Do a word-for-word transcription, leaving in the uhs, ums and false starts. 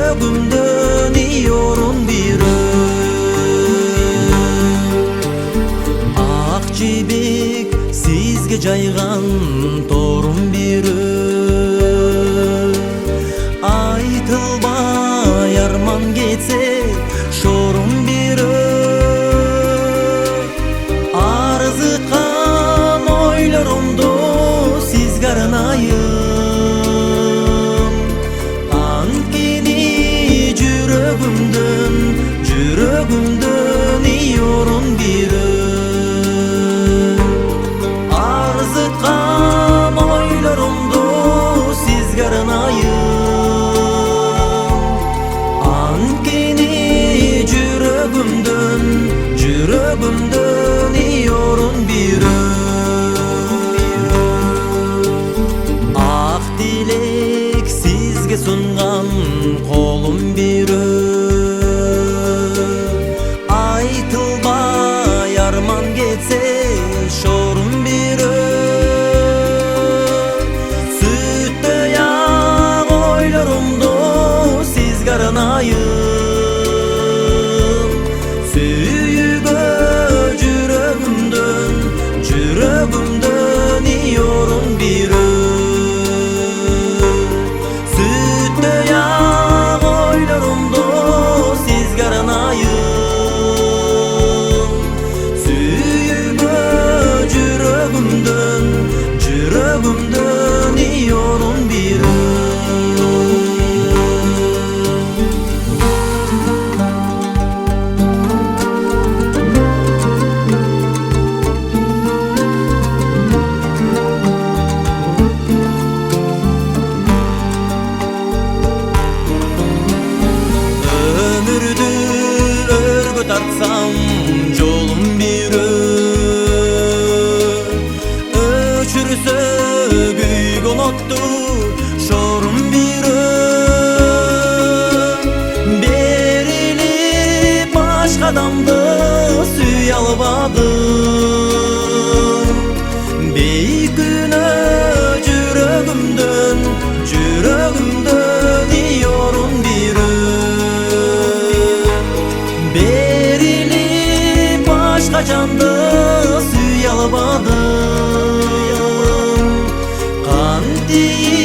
жүрөгүмдөн иyorun бирөө. Ак жибек сизге жайган торун бирөө. Айтылбай арман кетсе шорун бирөө. Арзыккан ойлорумду сизге арнайым. Анткени жүрөгүмдөн жүрөгүмдөн иyorun бирөө. Арзыккан ойлорумду сизге арнайым. Анткени жүрөгүмдөн жүрөгүмдөн иyorun бирөө. Ак тилек сизге сунган колум бирөө. Айтылбай арман кетсе шорун бирөө. Сүттөй ак ойлорумду сизге арнайым. Сүйүүгө жүрөгүмдөн жүрөгүмдөн иyorun бирөө. Сүттөй ак ойлорумду сизге арнайым. Сүйүүгө жүрөгүмдөн жүрөгүмдөн иyorun бирөө. Ömürдү өргө тартсам жолум бирөө. Өчүрсө күйгөн отту шорум бирөө. Берилип башка адамды сүйө албадым. Бейкүнөө жүрөгүмдөн жүрөгүмдөн иyorun бирөө. Берилип башка жанды сүйө албадым. Кантип